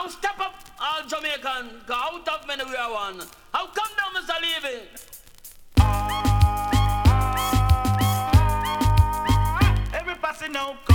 Step up, all Jamaican, go out of many we are one. How come down, Mr. Levy? Every passing now.